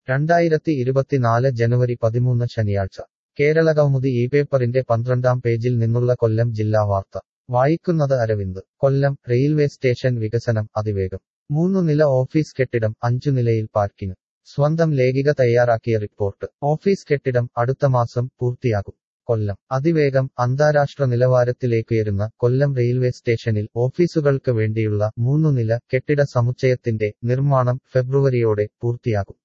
2024 ജനുവരി 13 ശനിയാഴ്ച കേരളകൗമുദി ഈ പേപ്പറിന്റെ 12-ാം പേജിൽ നിന്നുള്ള കൊല്ലം ജില്ലാ വാർത്ത വായിക്കുന്നത് അരവിന്ദ്. കൊല്ലം റെയിൽവേ സ്റ്റേഷൻ വികസനം അതിവേഗം. 3 നില ഓഫീസ് കെട്ടിടം 5 നിലയിൽ പാർക്കിംഗ്. സ്വന്തം ലേഖിക തയ്യാറാക്കിയ റിപ്പോർട്ട്. ഓഫീസ് കെട്ടിടം അടുത്ത മാസം പൂർത്തിയാകും. കൊല്ലം അതിവേഗം അന്താരാഷ്ട്ര നിലവാരത്തിലേക്കുയരുന്ന കൊല്ലം റെയിൽവേ സ്റ്റേഷനിൽ ഓഫീസുകൾക്ക് വേണ്ടിയുള്ള 3 നില കെട്ടിട സമുച്ചയത്തിന്റെ നിർമ്മാണം ഫെബ്രുവരിയോടെ പൂർത്തിയാകും.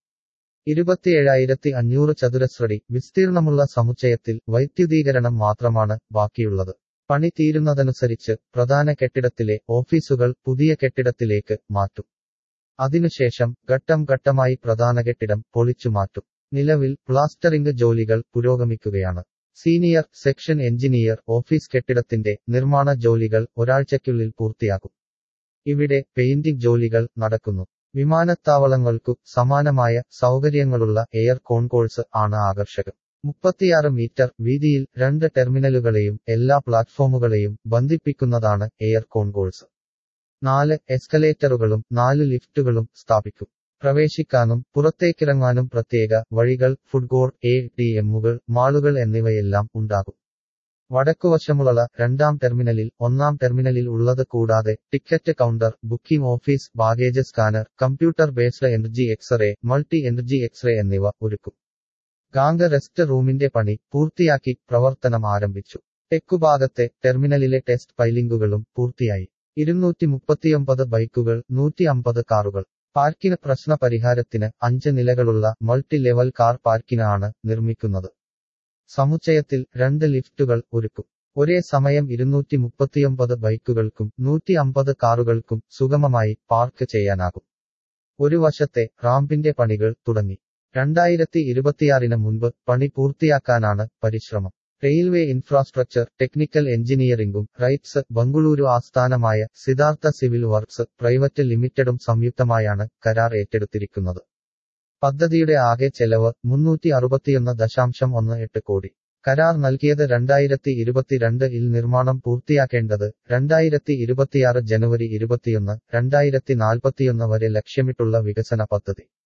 27,500 ചതുരശ്രടി വിസ്തീർണമുള്ള സമുച്ചയത്തിൽ വൈദ്യുതീകരണം മാത്രമാണ് ബാക്കിയുള്ളത്. പണി തീരുന്നതനുസരിച്ച് പ്രധാന കെട്ടിടത്തിലെ ഓഫീസുകൾ പുതിയ കെട്ടിടത്തിലേക്ക് മാറ്റും. അതിനുശേഷം ഘട്ടം ഘട്ടമായി പ്രധാന കെട്ടിടം പൊളിച്ചുമാറ്റും. നിലവിൽ പ്ലാസ്റ്ററിംഗ് ജോലികൾ പുരോഗമിക്കുകയാണ്. സീനിയർ സെക്ഷൻ എഞ്ചിനീയർ ഓഫീസ് കെട്ടിടത്തിന്റെ നിർമ്മാണ ജോലികൾ ഒരാഴ്ചയ്ക്കുള്ളിൽ പൂർത്തിയാകും. ഇവിടെ പെയിന്റിംഗ് ജോലികൾ നടക്കുന്നു. വിമാനത്താവളങ്ങൾക്കു സമാനമായ സൗകര്യങ്ങളുള്ള എയർ കോൺകോഴ്സ് ആണ് ആകർഷകം. 36 മീറ്റർ വീതിയിൽ 2 ടെർമിനലുകളെയും എല്ലാ പ്ലാറ്റ്ഫോമുകളെയും ബന്ധിപ്പിക്കുന്നതാണ് എയർ കോൺകോഴ്സ്. 4 എസ്കലേറ്ററുകളും 4 ലിഫ്റ്റുകളും സ്ഥാപിക്കും. പ്രവേശിക്കാനും പുറത്തേക്കിറങ്ങാനും പ്രത്യേക വഴികൾ, ഫുഡ് കോർട്ട്, ATMകൾ, മാളുകൾ എന്നിവയെല്ലാം ഉണ്ടാകും. വടക്കുവശമുള്ള 2-ാം ടെർമിനലിൽ 1-ാം ടെർമിനലിൽ ഉള്ളത് കൂടാതെ ticket counter, booking office, baggage scanner, computer based energy x-ray, multi energy x-ray എന്നിവ ഒരുക്കും. ഗാംഗ് റെസ്റ്റ് റൂമിന്റെ പണി പൂർത്തിയാക്കി പ്രവർത്തനം ആരംഭിച്ചു. തെക്കുഭാഗത്തെ ടെർമിനലിലെ ടെസ്റ്റ് പൈലിംഗുകളും പൂർത്തിയായി. 239 ബൈക്കുകൾ, 150 കാറുകൾ. പാർക്കിന് പ്രശ്ന പരിഹാരത്തിന് 5 നിലകളുള്ള മൾട്ടി ലെവൽ കാർ പാർക്കിന് ആണ് നിർമ്മിക്കുന്നത്. സമുച്ചയത്തിൽ 2 ലിഫ്റ്റുകൾ ഒരുക്കും. ഒരേ സമയം 239 ബൈക്കുകൾക്കും 150 കാറുകൾക്കും സുഗമമായി പാർക്ക് ചെയ്യാനാകും. ഒരു വശത്തെ റാമ്പിന്റെ പണികൾ തുടങ്ങി. 2026 മുൻപ് പണി പൂർത്തിയാക്കാനാണ് പരിശ്രമം. റെയിൽവേ ഇൻഫ്രാസ്ട്രക്ചർ ടെക്നിക്കൽ എഞ്ചിനീയറിംഗും റൈറ്റ്സ് ബംഗളൂരു ആസ്ഥാനമായ സിദ്ധാർത്ഥ സിവിൽ വർക്ക്സ് പ്രൈവറ്റ് ലിമിറ്റഡും സംയുക്തമായാണ് കരാർ ഏറ്റെടുത്തിരിക്കുന്നത്. പദ്ധതിയുടെ ആകെ ചെലവ് 361.18 കോടി. കരാർ നൽകിയത് 2022-ൽ നിർമ്മാണം പൂർത്തിയാക്കേണ്ടത് 2026 ജനുവരി 21, 2041 വരെ ലക്ഷ്യമിട്ടുള്ള വികസന പദ്ധതി.